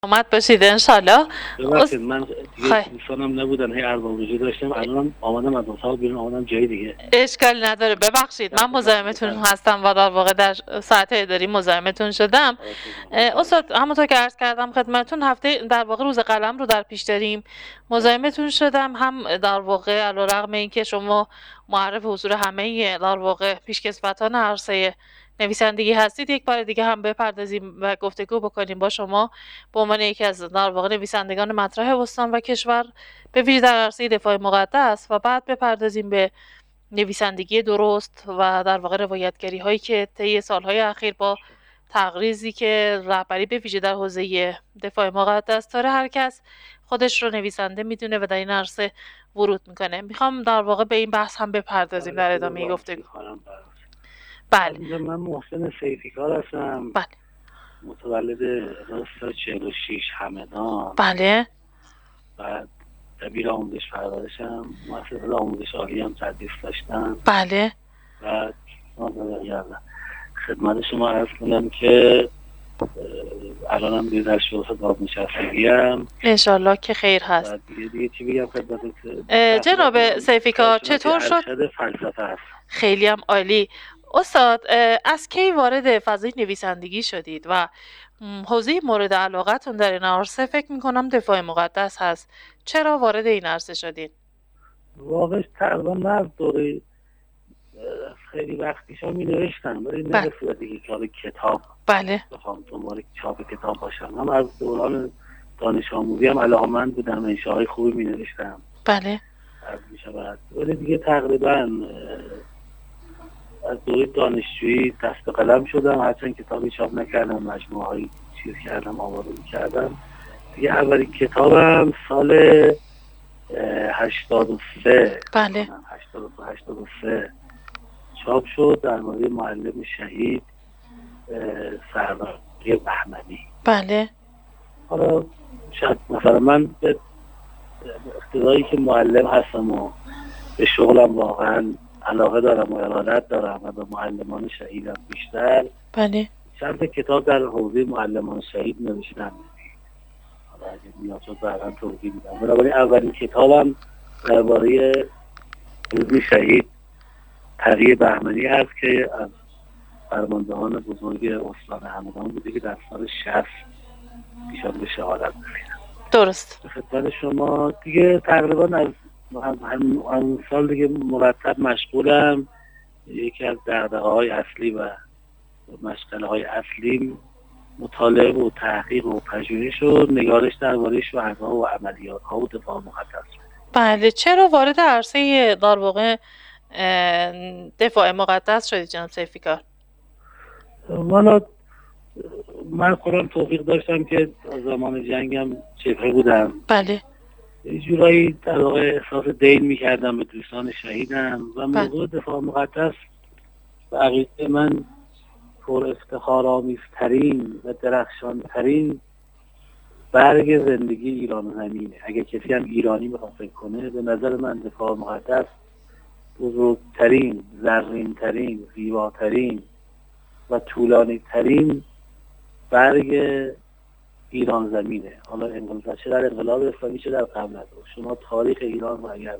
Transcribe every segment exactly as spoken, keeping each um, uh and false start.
اومد باشید انشالله. ببخشید من دیگه خی. دوستانم نبودن، هی ارباب وجود داشتم، الان آمدم از اتاق بیرون، آمدم جای دیگه. اشکالی نداره، ببخشید من مزاحمتون هستم و در واقع در ساعت اداری مزاحمتون شدم. استاد همونطور که عرض کردم خدمتتون، هفته در واقع روز قلم رو در پیش داریم. مزاحمتون شدم هم در واقع علیرغم اینکه شما معرف حضور همه در واقع پیشکسوتان عرصه نویسندگی هستید، یک بار دیگه هم بپردازیم و گفتگو بکنیم با شما به عنوان یکی از در واقع نویسندگان مطرح استان و کشور، به ویژه در عرصه دفاع مقدس، و بعد بپردازیم به نویسندگی درست و در واقع روایتگری هایی که طی سالهای اخیر با تقریضی که رهبری به ویژه در حوزه دفاع مقدس داره، هر کس خودش رو نویسنده میدونه و در این عرصه ورود میکنه. میخوام در واقع به این بحث هم بپردازیم در ادامه گفتگو. بله. من محسن سیفیکار هستم. بله. متولد راست چهل و شش همدان. بله. بعد دبیر آموزش پرورشم، مؤسسه آموزش عالی هم تدریس داشتم. بله. بعد خدمت شما عرض کنم که الانم دیگه در شغل بازنشستگی ام، انشالله که خیر هست. دیگه دیگه چی بگم خدمتت جناب سیفیکار، چطور شد؟ فلسفه هست. خیلی هم عالی. استاد، از کی وارد فضای نویسندگی شدید و حوزه مورد علاقتون در این عرصه فکر میکنم دفاع مقدس هست، چرا وارد این عرصه شدید؟ واقعش تقریبا من از دوره خیلی وقت پیشا می نوشتم، ولی نرسیده دیگه کار کتاب. بله. بخوام دنبال چاپ کتاب باشم. هم از دوران دانش آموزی هم علاقه‌مند بودم، انشاهای خوبی می نوشتم. بله. از می شود. ولی دیگه تقریبا از دوره دانشجویی دست به قلم شدم، هرچند کتابی چاپ نکردم، مجموعه هایی چیز کردم، آماده کردم. دیگه اولین کتابم سال هشتاد و سه بله. هشتاد و دو هشتاد و سه چاپ شد، درباره معلم شهید سربازی بهمنی. بله. حالا شاید مثلا من به اقتضایی که معلم هستم و به شغلم واقعا علاقه دارم و ارادت دارم و به معلمان شهیدم بیشتر، بله، چند کتاب در حوزه معلمان شهید نوشتم. حالا اگه نیاز شد بعدا توضیح میدم. بنابراین اولین کتابم درباره روزی شهید تقی بهمنی هست که از فرماندهان بزرگ استان همدان بوده که در سال شصت ایشان به شهادت رسیدن. درست. به خدمت شما دیگه تقریبا از همون سال دیگه مرتب مشغولم. یکی از دغدغه‌های اصلی و مشغله های اصلی مطالعه و تحقیق و پژوهش و نگارش درباره شهدا و عملیات ها و دفاع مقدس. بله. چرا وارد عرصه در واقع دفاع مقدس شدید جناب سیفیکار؟ من من خودم توفیق داشتم که زمان جنگم جبهه بودم. بله. یه جورایی در واقع احساس دین می‌کردم به دوستان شهیدم و موضوع دفاع مقدس به عقیده من پر افتخارآمیزترین و درخشانترین برگ زندگی ایران زمینه. اگه کسی هم ایرانی بخواد فکر کنه، به نظر من دفاع مقدس بزرگترین، زرینترین، زیباترین و طولانی ترین برگ ایران زمینه. حالا انقلاب چه در انقلاب اسلامی چه در قبل از اون، شما تاریخ ایران رو اگر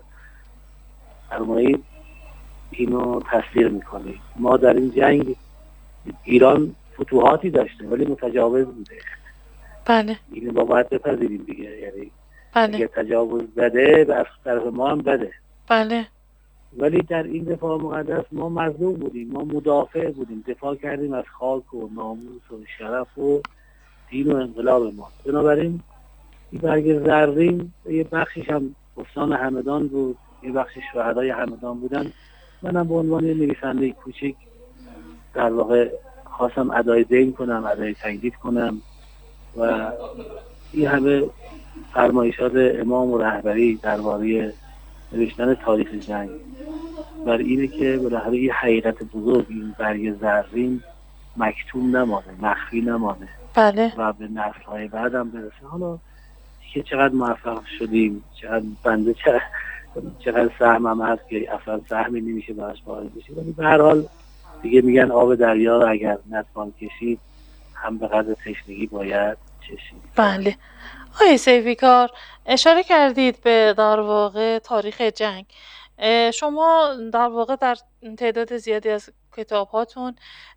فرمایید اینو تصویر میکنید. ما در این جنگ ایران فتوحاتی داشته ولی متجاوز بوده. بله. اینو با باید بپذیریم دیگه. یعنی بله. اگه تجاوز بده بر طرف ما هم بده. بله. ولی در این دفاع مقدس ما مظلوم بودیم، ما مدافع بودیم، دفاع کردیم از خاک و ناموس و شرف و دین و انقلاب ما. بنابراین این برگ زرین یه بخشش هم استان همدان بود، یه بخشش شهدای همدان بودن. منم به عنوان نویسنده کوچیک در واقع خواستم ادای دین کنم، ادای تجدید کنم و این همه فرمایشات امام و رهبری درباره نوشتن تاریخ جنگ بر اینه که بالاخره این حقیقت بزرگ، این برگ زرین مکتوم نمانه، مخفی نمانه. بله. و به نسل‌های بعدم برسه. حالا که چقدر موفق شدیم، چقدر بنده چقدر, چقدر سهمم هست که اصلا سهمی نمیشه باش وارد بشه، ولی به هر حال دیگه میگن آب دریا رو اگر نتوان کشید هم به قدر تشنگی باید چشید. بله. آقای سیفیکار، اشاره کردید به در واقع تاریخ جنگ. شما در واقع در تعداد زیادی از کتاب‌هاتون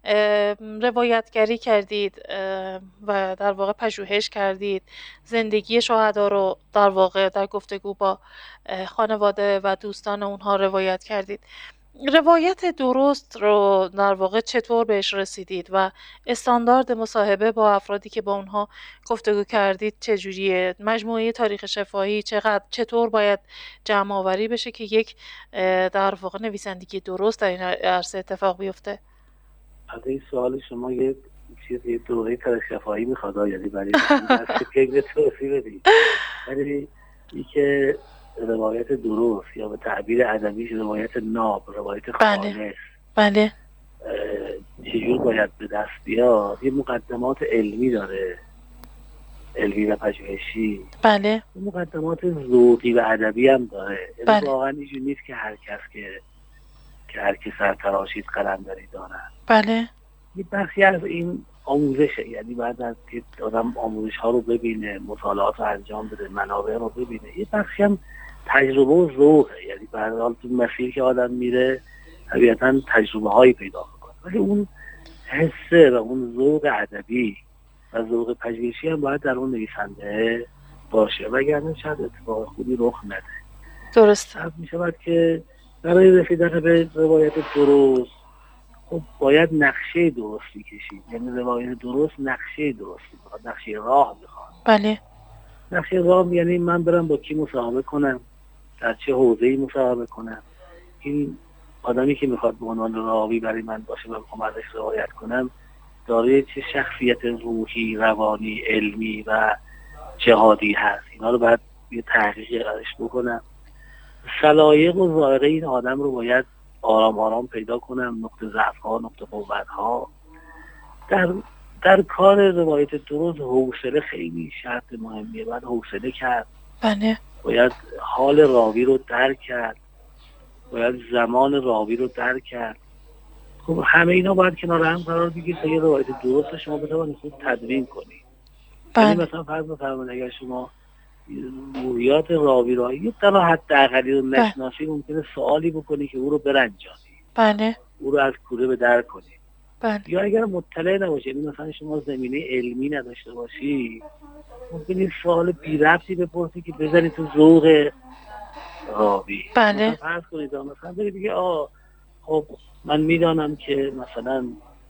روایتگری کردید و در واقع پژوهش کردید، زندگی شهدا رو در واقع در گفتگو با خانواده و دوستان اونها روایت کردید. روایت درست رو در واقع چطور بهش رسیدید و استاندارد مصاحبه با افرادی که با اونها گفتگو کردید چجوریه؟ مجموعه تاریخ شفاهی چقدر چطور باید جمع آوری بشه که یک در واقع نویسندگی درست در این عرصه اتفاق بیفته؟ البته این سوال شما یک چیز یه دوره تاریخ شفاهی میخواد، یعنی برای دست که به توضیح بدید. ولی این که روایت درست یا به تعبیر ادبیش روایت ناب، روایت خالص، بله بله چجور باید به دست بیاد، یه مقدمات علمی داره، علمی و پژوهشی. بله. مقدمات ذوقی و ادبی هم داره. یعنی بله. واقعا اینجور نیست که هر کس که که هر کی سر تراشید قلمدری داره. بله. یه بخشی از این آموزشه، یعنی بعد از که آدم آموزش ها رو ببینه، مطالعات رو انجام بده، منابع رو ببینه، یه بخشی هم تجربه و ذوقه. یعنی به هر حال تو مسیر که آدم میره طبیعتاً تجربه هایی پیدا میکنه، ولی اون حسه و اون ذوق ادبی و ذوق پژوهشی هم باید در اون نویسنده باشه، وگرنه شاید اتفاق خوبی رخ نده. درست. می شود که برای رسیدن به روایت درست خب باید نقشه درستی کشید. یعنی روایت درست نقشه درستی میخواد، نقشه راه میخواد. بله. نقشه راه یعنی من برم با کی مصاحبه کنم، در چه حوزه‌ای مصاحبه کنم، این آدمی که میخواد به عنوان راوی برای من باشه و بخوام ازش روایت کنم دارای چه شخصیت روحی، روانی، علمی و جهادی هست. اینا رو باید یه تحقیقی ازش بکنم. سلایق و ظاهره این آدم رو باید آرام آرام پیدا کنم، نقطه ضعف ها، نقطه قوت ها. در در کار روایت درست حوصله خیلی شرط مهمیه. باید حوصله کرد. بله. باید حال راوی رو درک کرد. باید زمان راوی رو درک کرد. خب همه اینا باید کنار هم قرار بگیره تا یه روایت درست شما بتوانید خوب تدوین کنید. بله. یعنی مثلا فرض بفرمایید اگر شما رویات راوی را یه تا حداقلی رو نشناسی ممکنه سوالی بکنی که او رو برنجانی. بله. او رو از کوره به در کنی. بله. یا اگر مطلع نباشی، یعنی مثلا شما زمینه علمی نداشته باشی، ممکنه سوال بی ربطی بپرسی که بزنی تو ذوق راوی. بله. مثلا فرض کنید مثلا بگید دیگه آ خب من میدانم که مثلا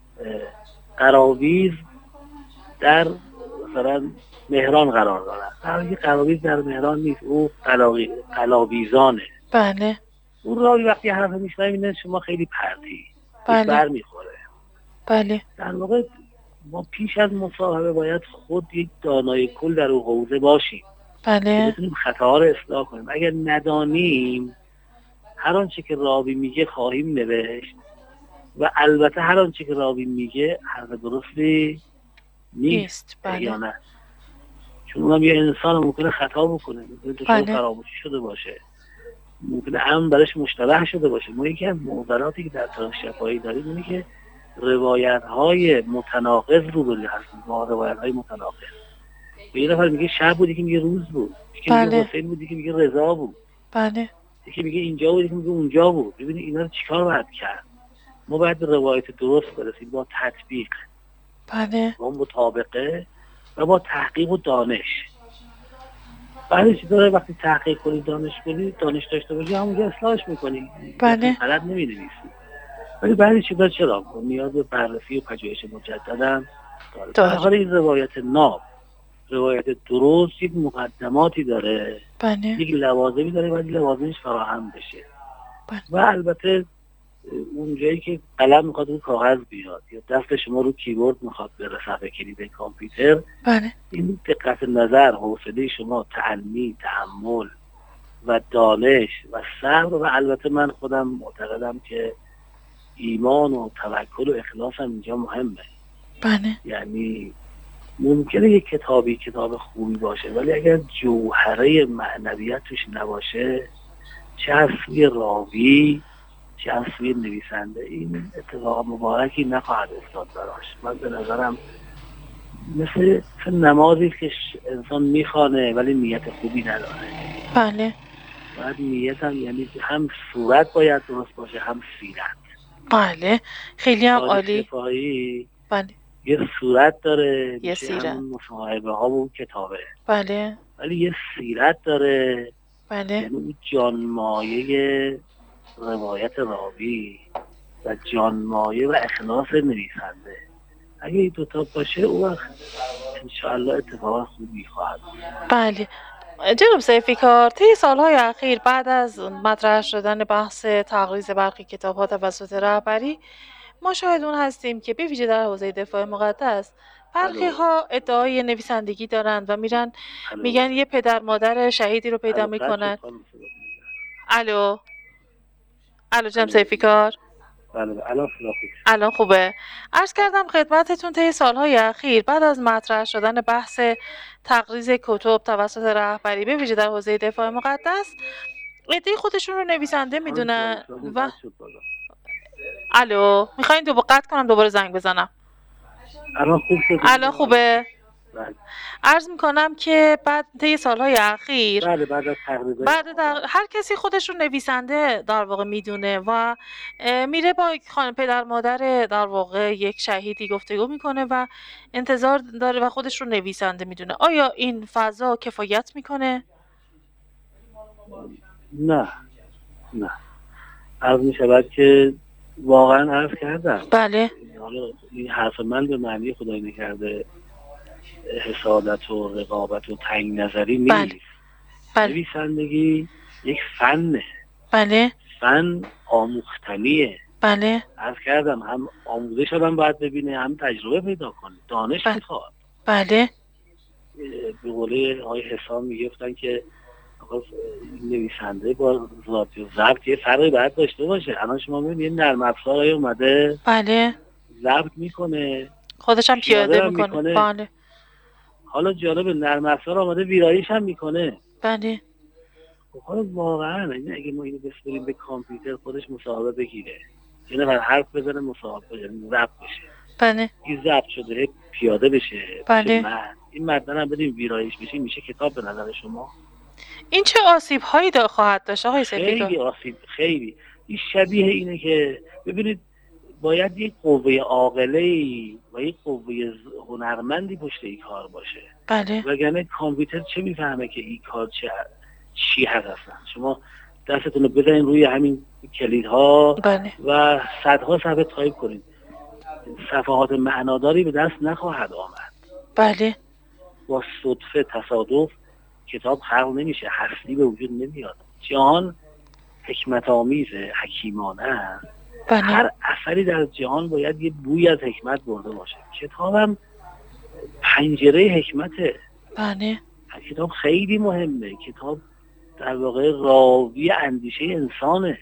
قراویز در مثلا مهران قرار دارد. قراویز قراویز در مهران نیست، او قلاوی قلاویزانه. بله. اون راوی وقتی حرف میشنوه میبینه شما خیلی پرتی. بله. بر میخوره. بله. در واقع ما پیش از مصاحبه باید خود یک دانای کل در اون حوزه باشیم. بله. بتونیم خطاها رو اصلاح کنیم. اگر ندانیم هر آنچه که راوی میگه خواهیم نوشت و البته هر آنچه که راوی میگه حرف درستی نیست. بله. یا نه؟ چون اونم یه انسان ممکنه خطا بکنه، ممکنه دچار فراموشی شده باشه، ممکنه امن برش مشتبه شده باشه. ما یکی از معضلاتی که در تاریخ شفاهی داریم اینه که روایت‌های متناقض روبروی هستیم با روایت‌های متناقض. یه نفر میگه شب بود، یکی میگه روز بود، یکی بله. میگه حسین بود، یکی میگه رضا بود، بله. یکی میگه اینجا بود، یکی میگه اونجا بود. ببینید اینا رو چیکار باید کرد؟ ما باید به روایت درست برسیم با تطبیق، بله. با مطابقه و با تحقیق و دانش. بعدش داره وقتی تحقیق کنی، دانش کنی، دانش داشته باشی همونجا اصلاحش میکنی. بله. غلط نمی‌نویسی. ولی بعدش چیزا چرا نیاز به بررسی و پژوهش مجددم داره. در حال این روایت ناب، روایت درست یک مقدماتی داره، بله. یک لوازمی داره باید لوازمش فراهم بشه. بله. و البته اونجایی که قلم میخواد رو کاغذ بیاد یا دست شما رو کیبورد میخواد بره صفحه کلید کامپیوتر، بله. این دقت نظر، حوصله شما، تأنی، تأمل و دانش و صبر و البته من خودم معتقدم که ایمان و توکل و اخلاص هم اینجا مهمه. بله. یعنی ممکنه یک کتابی کتاب خوبی باشه ولی اگر جوهره معنویت توش نباشه، چه از سوی راوی چه از سوی نویسنده، این اتفاق مبارکی نخواهد افتاد براش. من به نظرم مثل نمازی که انسان میخوانه ولی نیت خوبی نداره. بله. باید نیت هم یعنی هم صورت باید درست باشه هم سیرت. بله خیلی هم عالی. شفاهی بله یه صورت داره یه میشه سیرت. همون مصاحبه ها و کتابه. بله ولی یه سیرت داره. بله یعنی اون جانمایه روایت راوی و جانمایه و اخلاص نویسنده اگه این دوتا باشه اون وقت انشاءالله اتفاق خوبی خواهد. بله جناب ذوالفقار، طی سالهای اخیر بعد از مطرح شدن بحث تقریض برخی کتاب‌ها توسط رهبری ما شاهد اون هستیم که به ویژه در حوزه دفاع مقدس برخی ها ادعای نویسندگی دارند و میرن میگن یه پدر مادر شهیدی رو پیدا میکنن. الو الو جناب ذوالفقار، بله الان الان خوبه. عرض کردم خدمتتون طی سالهای اخیر بعد از مطرح شدن بحث تقریض کتب توسط رهبری به ویژه در حوزه دفاع مقدس عده‌ای خودشون رو نویسنده میدونن و الو میخواین دوباره قطع کنم دوباره زنگ بزنم؟ الان خوب شد. الان خوبه. عرض میکنم که بعد طی سالهای اخیر بله بعد از تقریض بعد در... هر کسی خودش رو نویسنده در واقع میدونه و میره با خانم پدر مادر در واقع یک شهیدی گفتگو میکنه و انتظار داره و خودش رو نویسنده میدونه. آیا این فضا کفایت میکنه؟ نه نه عرض میشود که واقعا عرض کردم. بله حالا این حرف من به معنی خدای نکرده حسادت و رقابت و تنگ نظری نیست. بله. بله. نویسندگی یک فنه. بله. فن آموختنیه. بله. عرض کردم هم آموزش هم باید ببینه هم تجربه پیدا کنه. دانش بله. میخواد. بله. به قول آقای حسام میگفتن که نویسنده با ذاتی و ضبط یه فرقی باید داشته باشه. الان شما میبینید یه نرم افزار اومده بله ضبط میکنه خودش هم پیاده میکنه. میکنه. بله. حالا جالب نرم افزار آمده ویرایش هم میکنه. بله. خب واقعا اگه ما اینو بسپریم به کامپیوتر خودش مصاحبه بگیره یعنی من حرف بزنه مصاحبه یعنی ضبط بشه. بله. این ضبط شده پیاده بشه. بله. من. این متن هم بدیم ویرایش بشه میشه کتاب به نظر شما؟ این چه آسیب هایی دا خواهد داشت آقای ذوالفقار؟ خیلی آسیب خیلی. این شبیه اینه که ببینید باید یک قوه عاقله‌ای و یک قوه هنرمندی پشت این کار باشه. بله. وگرنه کامپیوتر چه میفهمه که این کار چه چی هست اصلا؟ شما دستتون رو بزنید روی همین کلیدها. بله. و صدها صفحه تایپ کنید صفحات معناداری به دست نخواهد آمد. بله. با صدفه تصادف کتاب خلق نمیشه، هستی به وجود نمیاد. جهان حکمت آمیزه، حکیمانه است. بله. هر اثری در جهان باید یه بوی از حکمت برده باشه. کتابم پنجره حکمته. بله. کتاب خیلی مهمه. کتاب در واقع راوی اندیشه انسانه.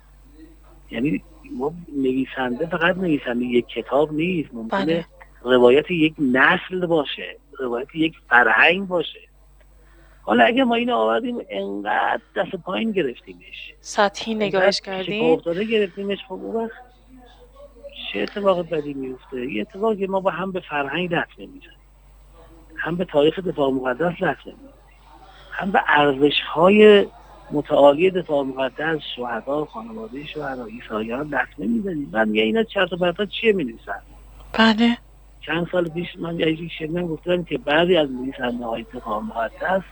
یعنی ما نویسنده فقط نویسنده یک کتاب نیست، ممکنه بله. روایت یک نسل باشه، روایت یک فرهنگ باشه. حالا اگه ما اینو آوردیم انقدر دست پایین گرفتیمش، سطحی نگاهش کردیم، چه افتاده گرفتیمش، خب اون وقت چه اتفاق بدی میفته؟ یه اتفاقی ما با هم به فرهنگ دست نمیزنیم، هم به تاریخ دفاع مقدس دست نمیزنیم، هم به ارزش‌های متعالی دفاع مقدس، شهدا، خانواده شهدا، عیساییان دست نمیزنیم. بعد میگه اینا چرت و پرتا چیه می‌نویسن؟ بله. چند سال پیش من یه شنیدم گفتن که بعضی از نویسنده‌های دفاع مقدس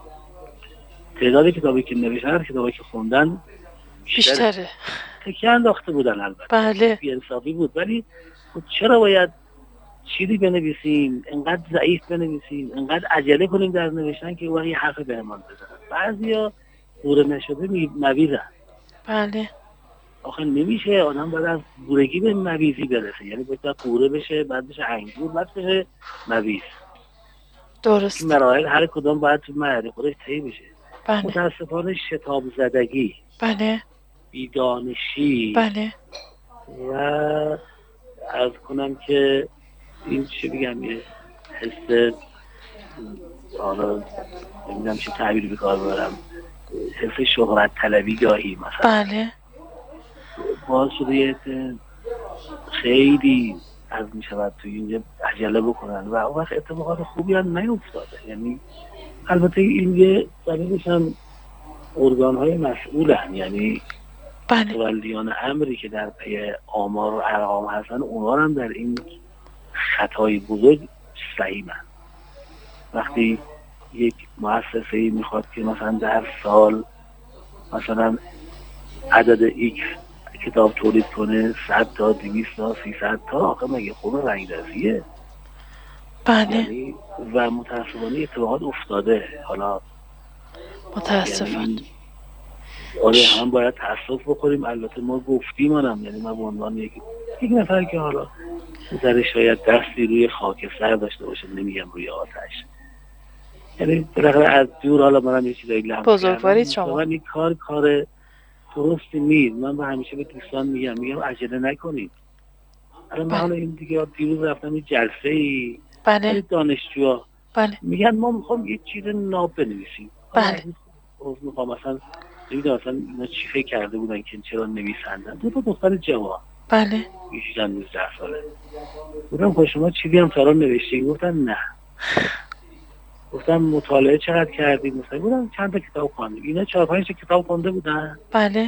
تعداد کتابی که نوشتن، کتابی که خوندن بیشتره. بیشتره. تکیه انداخته بودن البته. بله. بی‌انصافی بود، ولی چرا باید چیزی بنویسیم، انقدر ضعیف بنویسیم، انقدر عجله کنیم در نوشتن که اون یه حرف بهمان بزنن؟ بعضیا دوره نشده مویزن. بله. آخه نمیشه، آدم باید از بورگی به مویزی برسه، یعنی باید قوره بشه، بعد بشه انگور، بعد بشه مویز. درست. این مراحل هر کدام باید تو مرحله خودش طی بشه. بله. متاسفانه شتاب زدگی، بله، بیدانشی، بله، و عرض کنم که این چه بگم، یه حس، حالا نمیدونم چه تعبیری به کار ببرم، حس شهرت طلبی گاهی مثلا، بله، باز شده یه خیلی از می شود توی اینجا عجله بکنن و اون وقت اتفاقات خوبی هم نیفتاده. یعنی البته این یه دلیلش هم ارگان‌های مسئولن، یعنی بله متولیان امری که در پی آمار و ارقام هستن، اونا هم در این خطای بزرگ سهیمن. وقتی یک مؤسسه‌ای میخواد که مثلا در سال مثلا عدد ایکس کتاب تولید کنه، صد تا دویست تا سیصد تا، آخه مگه خونه رنگرزیه؟ بله یعنی و متاسفانه اتفاقات افتاده. حالا متاسفانه یعنی آره هم باید تأسف بخوریم. البته ما گفتیم هم، یعنی ما به عنوان یک یک نفر که حالا در شاید دستی روی خاکستر داشته باشه، نمیگم روی آتش، یعنی بالاخره از دور حالا منم یه چیزایی لمس بزرگوارید شما. این کار کار درستی نیست. من به همیشه به دوستان میگم میگم عجله نکنید. الان من حالا این دیگه دیروز رفتم یه جلسه‌ای، بله دانشجوها بله میگن ما میخوام یه چیز ناب بنویسیم. بله از میخوام مثلا نمیدونم مثلا اینا چی فکر کرده بودن که چرا نویسندن. دو تا دختر جوان بله هجده نوزده ساله بودم، خب شما چیزی هم تا نوشتین؟ گفتن نه. گفتم مطالعه چقدر کردید؟ مثلا بودم چند تا کتاب خواندیم. اینا چهار پنج تا کتاب خونده بودن، بله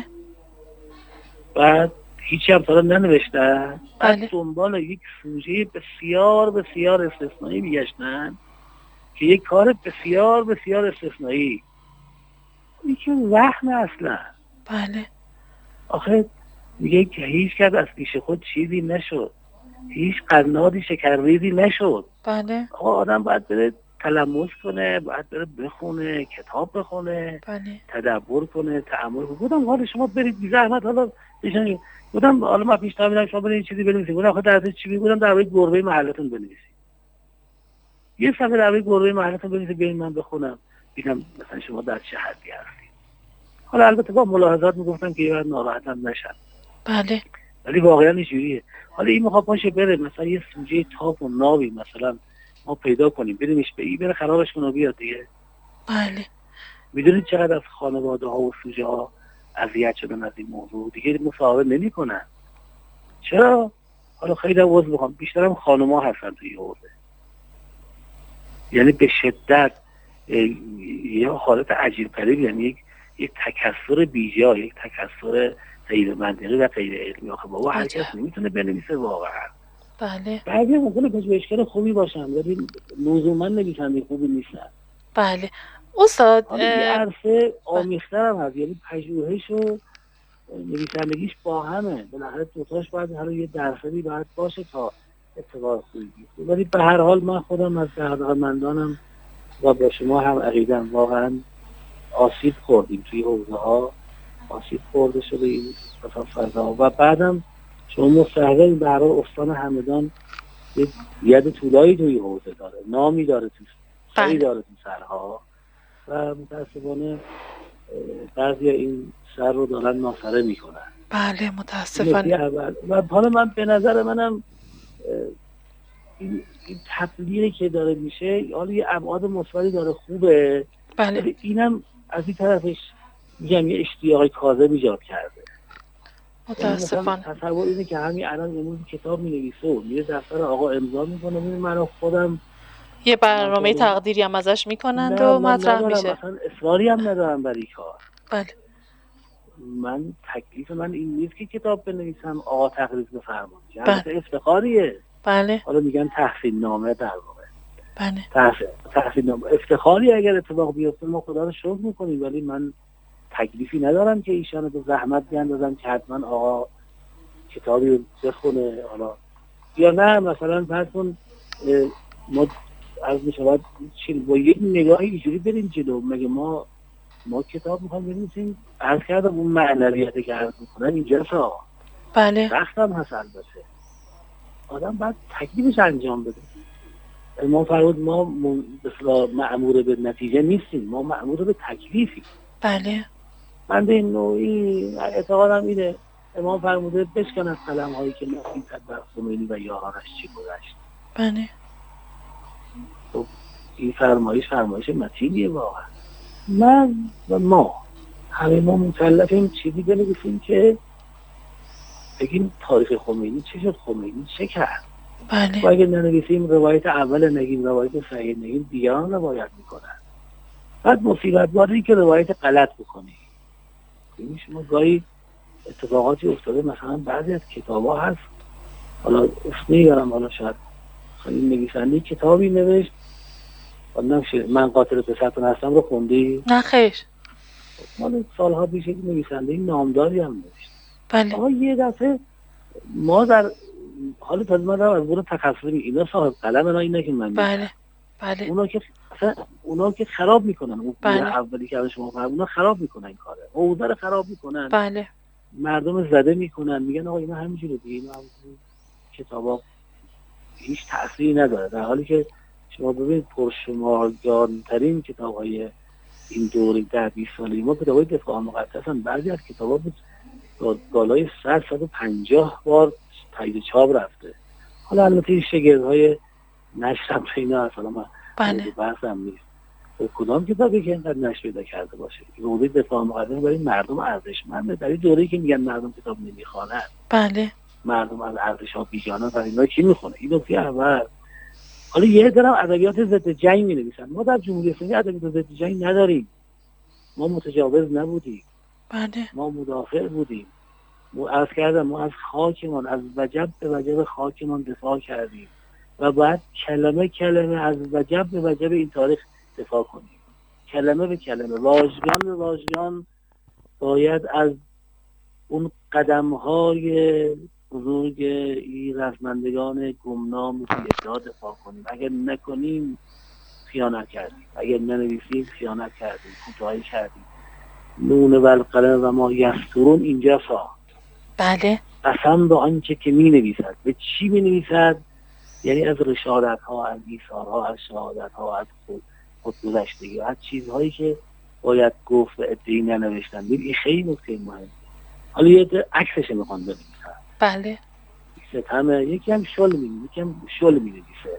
بعد هیچی هم تا ننوشتن. بله بعد دنبال یک سوژه بسیار بسیار استثنایی میگشتن که یک کار بسیار بسیار استثنایی، این که وهم اصلا. بله آخه میگه که هیچ کس از پیش خود چیزی نشد، هیچ قنادی شکرریزی نشد. بله آقا آدم باید بره تلمس کنه، باید بره بخونه، کتاب بخونه، بله تدبر کنه، تأمل کنه. بودم حالا شما برید بی زحمت حالا بشن. بودم حالا ما پیشنهاد میدم شما برید چیزی بنویسید. بودم آخه در چی میگم؟ در مورد گربه محلتون بنویسید. یه صفحه در مورد گربه محلتون بنویسید ببین من بخونم ببینم مثلا شما در چه حدی هستید. حالا البته با ملاحظات میگفتم که یه ناراحتم نشن. بله ولی واقعا اینجوریه. حالا این میخواد باشه بره مثلا یه سوژه تاپ و نابی مثلا ما پیدا کنیم بریمش به این بره خرابش کنه بیاد دیگه. بله میدونید چقدر از خانواده ها و سوژه ها اذیت شدن از این موضوع، دیگه مصاحبه نمیکنن. چرا؟ حالا خیلی عذر میخوام، بیشترم خانم‌ها هستن توی حوزه. یعنی به شدت یه حالت عجیب غریب، یعنی یک یک تکثر بیجا، یک تکثر غیر منطقی و غیر علمی. آخه بابا هر کس نمیتونه بنویسه واقعا. بله بعضی ممکنه پژوهشگر خوبی باشن ولی لزوما نویسنده خوبی نیستن. بله استاد حالا یه عرصه آمیختر هم هست، یعنی پژوهش و نویسندگیش با همه. بالاخره دوتاش باید حالا یه درصدی باید باشه تا اتفاق خوبی بیفته. ولی به هر حال من خودم از علاقه‌مندانم و با شما هم عقیدم واقعا آسیب خوردیم توی حوزه ها، آسیب خورده شده این فضا. و بعدم شما مستحضرین به هر حال استان همدان یه ید طولایی توی حوزه داره، نامی داره تو سری داره تو سرها و متاسفانه بعضی این سر رو دارن ناسره میکنن. بله متاسفانه. و حالا من به نظر منم این, این تبلیغی که داره میشه حالا یه ابعاد مثبتی داره، خوبه. بله اینم از این طرفش میگم یه اشتیاق کاذب ایجاد کرده. متاسفانه. تصور اینه که همین الان امروز کتاب مینویسه و میره دفتر آقا امضا میکنه، میره من خودم یه برنامه تقدیری هم ازش میکنند و مطرح میشه. مثلا اصراری هم ندارم برای کار. بله من تکلیف من این نیست که کتاب بنویسم آقا تقدیر بفرمایید. بله. افتخاریه. بله. حالا میگن تحصیل نامه در واقع. بله. تحصیل تحصیل نامه افتخاری اگر اتفاق بیفته ما خدا رو شکر میکنیم، ولی من تکلیفی ندارم که ایشانو به زحمت بیاندازم که حتما آقا کتابی بخونه. حالا یا نه مثلا فرض کن ما از میشود با یک نگاهی اینجوری بریم جلو، مگه ما ما کتاب میخوایم بنویسیم؟ عرض کردم اون معنویتی که عرض میکنن اینجاست ها. بله. وقت هم هست البته. آدم باید تکلیفش انجام بده. ما فرمود ما مثلا مأمور به نتیجه نیستیم، ما مأمور به تکلیفیم. بله. من به این نوعی اعتقادم اینه امام فرموده بشکن از قلم هایی که نفیست بر خمینی و یارانش چی گذشت. بله. خب این فرمایش فرمایش متینیه واقعا. من و ما همه ما مکلفیم چیزی بنویسیم که بگیم تاریخ خمینی چه شد، خمینی چه کرد. بله. و اگه ننویسیم روایت اول نگیم، روایت صحیح نگیم، دیگران روایت میکنن. بعد مصیبت باری که روایت غلط بکنی. یعنی شما گاهی اتفاقاتی افتاده، مثلا بعضی از کتابا هست، حالا اسم نمیارم، حالا شاید خیلی نویسنده کتابی نوشت، من قاتل پسرتون هستم رو خوندی؟ نه خیر. مال سالها پیش یک نویسنده نامداری هم نوشت. بله. آقا یه دفعه ما در حال تازه من رو از بود تخصصی اینا صاحب قلم اینا اینه که من میگم. بله. بله. اونا که اصلا اونا که خراب میکنن، اون بله. اولی که شما فهم اونا خراب میکنن این کاره. حوزه رو خراب میکنن. بله. مردم زده میکنن، میگن آقا اینا همینجوره دیگه، اینا همینجوره کتابا هیچ تأثیری نداره، در حالی که شما ببینید پرشمارگانترین کتاب‌های این دوره ده بیست ساله ما کتاب‌های دفاع مقدسن. بعضی از کتابا بود بالای صد صد و پنجاه بار تایید چاپ رفته. حالا البته این شگردهای نشرم اینا اصلا من بله. بحثم نیست. کدام کتابی که اینقدر نشر پیدا کرده باشه؟ دوره دفاع مقدس برای مردم ارزشمنده، در این دوره‌ای که میگن مردم کتاب نمیخوانن، بله، مردم از ارزش‌ها بی‌جانن، برای اینا کی میخونه؟ این نکته اول. حالا یه درم ادبیات ضد جنگ می‌نویسن. ما در جمهوری اسلامی ادبیات ضد جنگ نداریم. ما متجاوز نبودیم. بله، ما مدافع بودیم. ما عرض کردم ما از خاکمان، از وجب به وجب خاکمان دفاع کردیم و بعد کلمه کلمه از وجب به وجب این تاریخ دفاع کنیم. کلمه به کلمه، واژگان به واژگان باید از اون قدم‌های بزرگ این رزمندگان گمنام ادعا دفاع کنیم. اگر نکنیم خیانت کردیم، اگر ننویسیم خیانت کردیم، کوتاهی کردیم. نون و القلم و ما یسترون اینجا ساخت. بله، قسم به آنچه که می نویسد. به چی می نویسد؟ یعنی از رشادت ها، از ایثارها، از شهادت ها، از خودگذشتگی، از چیزهایی که باید گفت و ادعی ننوشتن. این خیلی نکته مهمه. حالا یه عکسش میخوان بنویسن. بله، ستمه، یکی هم شل می نویسه، یکی هم شل می نویسه.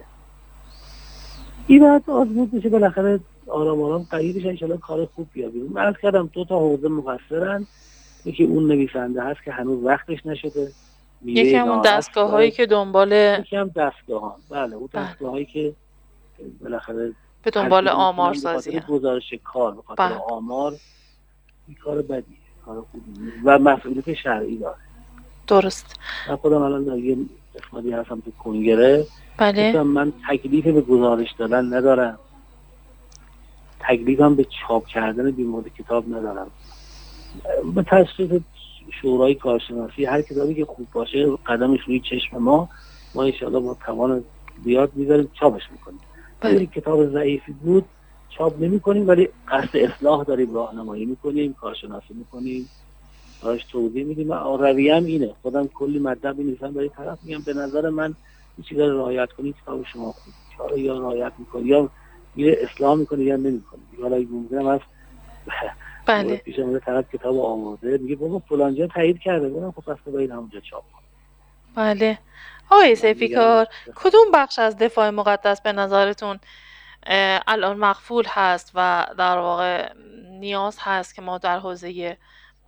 این بعد آزمود بشه، بالاخره آرام آرام قریبش انشالله کار خوب بیاد بیرون. من عرض کردم دو تا حوزه مقصرن. یکی اون نویسنده هست که هنوز وقتش نشده، یکی هم اون دستگاه هایی که دنبال یکی هم دستگاه ها. بله اون دستگاه هایی که بالاخره به دنبال آمار سازی هم گزارش کار، به خاطر آمار. این کار بدیه، کار خوبی و مسئولیت شرعی داره. درست. من خودم الان یه قسمتی هستم تو کنگره. بله. من تکلیف به گزارش دادن ندارم، تکلیفم به چاپ کردن بیمورد کتاب ندارم. به تصویب شورای کارشناسی هر کتابی که خوب باشه قدمش روی چشم ما، ما انشاءالله با توان زیاد میذاریم چاپش میکنیم. اگه کتاب ضعیفی بود چاپ نمی کنیم، ولی قصد اصلاح داریم، راهنمایی میکنیم، کارشناسی میکنیم، براش توضیح میدیم. رویه هم اینه. خودم کلی مطلب می‌نویسم برای طرف، میگم به نظر من این چیزا رو رعایت کنید، کتاب شما خوب چاره یا رعایت میکنی یا میره اصلاح میکنی یا نمیکنی. حالا ممکنه از بله پیش من طرف کتاب آورده میگه بابا فلان جا تایید کرده، بودم خب پس باید همونجا چاپ کنم. بله. آقای سیفیکار، کدوم بخش از دفاع مقدس به نظرتون الان مغفول هست و در واقع نیاز هست که ما در حوزه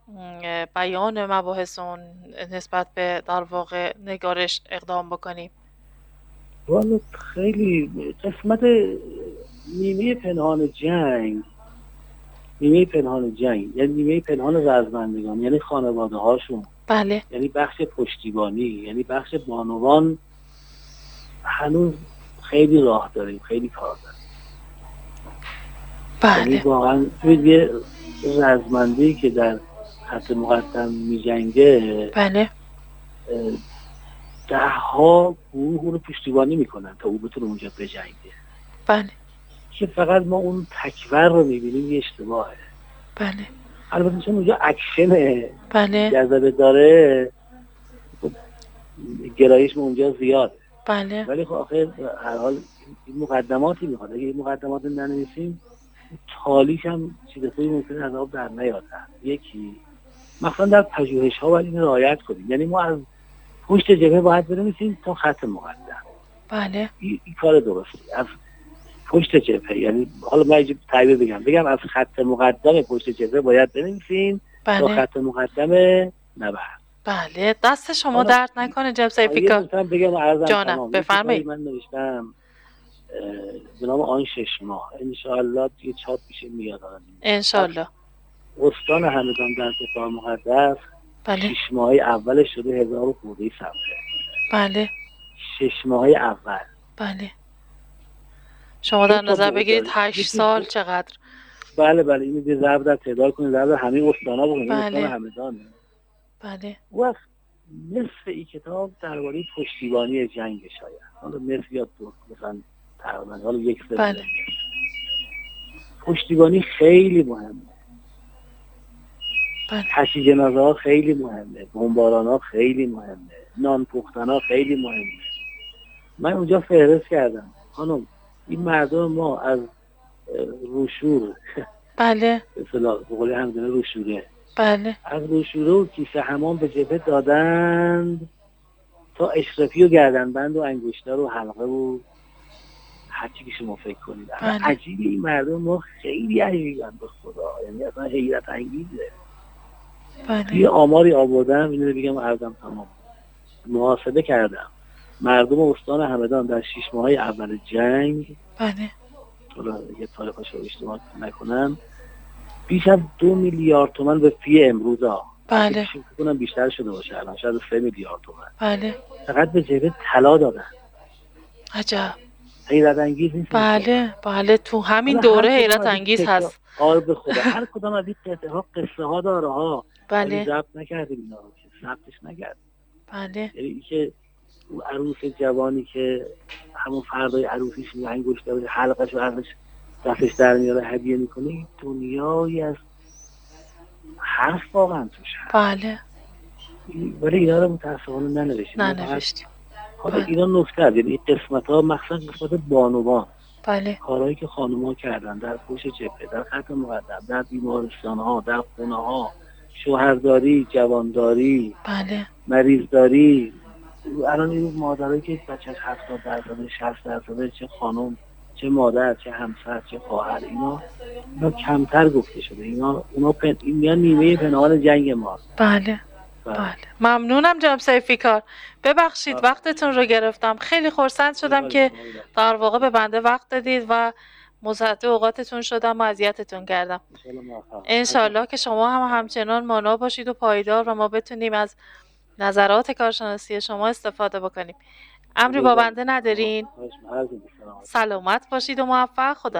بیان مباحث اون نسبت به در واقع نگارش اقدام بکنیم؟ والا خیلی قسمت نیمه پنهان جنگ، نیمه پنهان جنگ یعنی نیمه پنهان رزمندگان، یعنی خانواده هاشون، بله، یعنی بخش پشتیبانی، یعنی بخش بانوان، هنوز خیلی راه داریم، خیلی کار داریم. بله. یعنی واقعا یه رزمنده‌ای که در خط مقدم می جنگه، بله، ده ها گروه رو پشتیبانی میکنن تا او بتونه اونجا بجنگه. بله. که فقط ما اون تکور رو میبینیم، یه اشتباهه. بله. البته چون اونجا اکشنه، بله، جذبه داره، گرایش اونجا زیاده. بله. ولی خب آخر هر حال این مقدماتی میخواد. اگه این مقدمات ننویسیم تالیش هم چیز خوبی ممکنه از آب در نیاد. یکی مثلا در پژوهش ها باید این رعایت کنیم. یعنی ما از پشت جبهه باید بنویسیم تا خط مقدم. بله. این, این کار درستی. از پشت جبهه، یعنی حالا من یه تعبیر بگم بگم از خط مقدم پشت جبهه باید بنویسیم. بله. تا خط مقدم نبرد. بله دست شما خانم، درد نکنه جناب یه سیفیکار. نکته هم بگم عرضم جانم، تمام. یه بفرمایید. کتابی من نوشتم اه، به نام آن شش ماه، انشاءالله دیگه چاپ میشه میاد. انشالله. استان همدان در کتاب مقدس بله شش ماه اولش شده هزار و خورده صفحه. بله شش ماه اول. بله شما دو در تا نظر بعد بگیرید داره. هشت یکی سال ب- چقدر. بله بله اینو یه ضرب در تعداد کنید، ضرب در همه استانا بکنید. این استان بله همدانه. بله و نصف این کتاب درباره پشتیبانی جنگ شاید، حالا نصف یا دو مثلا تقریبا حالا یک سوم. بله پشتیبانی خیلی مهمه. بله تشییع جنازه ها خیلی مهمه، بمباران ها خیلی مهمه، نان پختن ها خیلی مهمه. من اونجا فهرست کردم خانم این مردم ما از اه، روشور بله به اصطلاح به قول همدانه روشوره، بله از روشوره و کیسه حمام به جبهه دادند تا اشرفی و گردنبند و انگشتر و حلقه و هرچی که شما فکر کنید. اصلا بله عجیبه این مردم ما خیلی عجیبن به خدا، یعنی اصلا حیرت انگیزه. توی بله آماری آوردم اینو بگم عرضم تمام. محاسبه کردم مردم استان همدان در شش ماه اول جنگ، بله حالا یه تاریخش رو اشتباه نکنم، بیش از دو میلیارد تومان به فی امروز ها، بله فکر کنم بیشتر شده باشه الان، شاید سه میلیارد تومان بله فقط به جبهه طلا دادن. عجب. حیرت انگیز نیست این صحبت؟ بله بله تو همین حالا هر دوره کدام حیرت از این انگیز تکه- هست. آره به خدا هر کدام از این قطعه ها قصه ها داره ها، ولی بله ضبط نکردیم اینا رو که ضبطش نکردیم. بله یعنی این که اون عروس جوانی که همون فردای عروسیش می انگشتر و حلقش و عقلش دستش در میاره هدیه میکنه، این دنیایی از حرف واقعا توش هست. بله ولی اینا رو متاسفانه ننوشتیم. ننوشتیم. حالا بله. اینا نکته هست، یعنی این قسمت ها مخصوصا قسمت بانوان، بله کارهایی که خانوما کردن در پشت جبهه، در خط مقدم، در بیمارستان ها، در خونه ها، شوهرداری، جوانداری، بله مریضداری. الان این مادرایی که بچه‌ش هفتاد درصد شصت درصد، چه خانم چه مادر چه همسر چه خواهر، اینا اینا کمتر گفته شده. اینا اونا پن... اینا نیمه پنهان جنگ ما. بله بله ممنونم جناب سیفیکار. ببخشید آه. وقتتون رو گرفتم. خیلی خرسند شدم که در واقع به بنده وقت دادید و مضاعف اوقاتتون شدم و اذیتتون کردم. انشالله که شما هم همچنان مانا باشید و پایدار و ما بتونیم از نظرات کارشناسی شما استفاده بکنیم. امری با بنده ندارین؟ سلامت باشید و موفق. خدا